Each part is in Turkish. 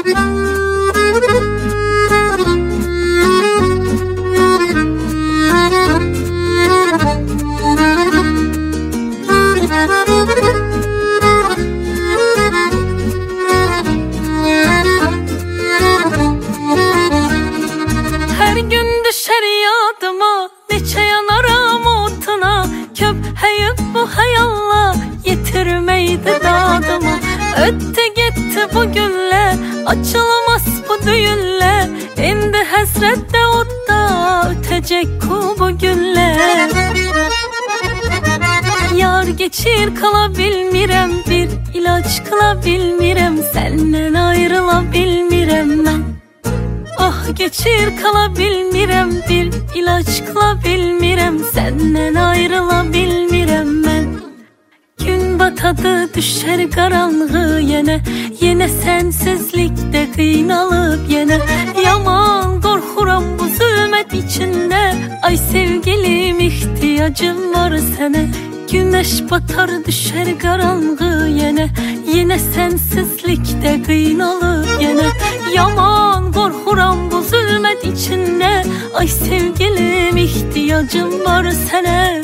Her gün düşer yadıma, neçe yanaram otuna. Köpheyip bu hayalla, yetirmeydi dadıma. Öttü gitti bu günle, açılmaz bu düğünle. Endi hasrette otta, ötecek bu günler. Yar geçir kala bilmirem, bir ilaç kıla bilmirem. Senden ayrıla bilmirem ben. Ah geçir kala bilmirem, bir ilaç kıla bilmirem. Senden ayrıla bilmirem ben. Gün batadı düşer karanlığı yine, yine sensizlikte kıynalıp yine. Yaman korkuram bu zulmet içinde. Ay sevgilim ihtiyacım var sana. Güneş batar düşer karanlığı yine, yine sensizlikte kıynalıp yine. Yaman korkuram bu zulmet içinde. Ay sevgilim ihtiyacım var sana.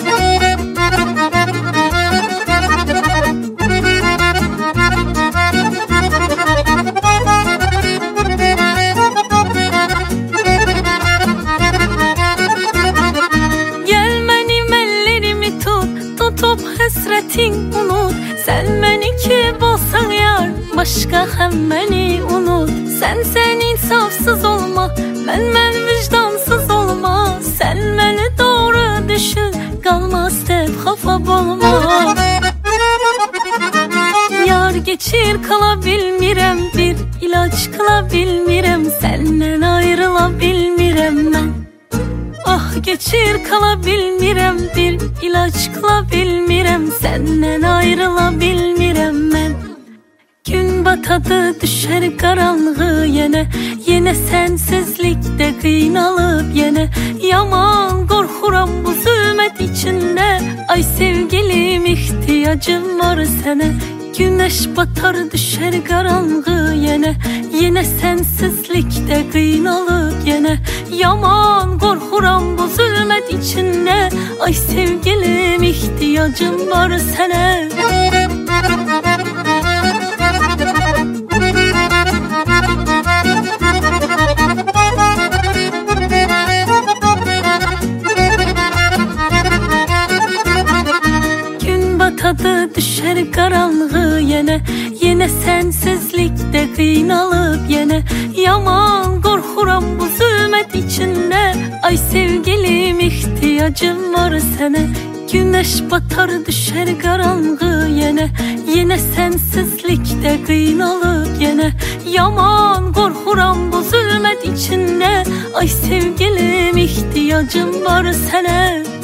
Tutup hasretin unut. Sen beni ki bolsan yar, başka hem beni unut. Sen insafsız olma, ben vicdansız olma. Sen beni doğru düşün, kalmaz hep hafa bolma. Yar geçir kala bilmirem, bir ilaç kıla bilmirem. Senden ayrıla bilmirem ben. Ah geçir kala bilmirem, bir ilaç kıla bilmirem. Senden ayrıla bilmirem ben. Gün batadı düşer karanlığı yine, yine sensizlikte kıynalıp yine. Yaman korkuram bu zulmet içinde. Ay sevgilim ihtiyacım var sana. Güneş batar düşer karanlığı yine, yine sensizlikte kıynalıp yine. Yaman korkuram bu zulmet içinde. Ay sevgilim ihtiyacım var sana. Tadı düşer karanlığı yine, yine sensizlikte kıynalıp yine. Yaman korkuram bu zulmet içinde. Ay sevgilim ihtiyacım var sana. Güneş batar düşer karanlığı yine, yine sensizlikte kıynalıp yine. Yaman korkuram bu zulmet içinde. Ay sevgilim ihtiyacım var sana.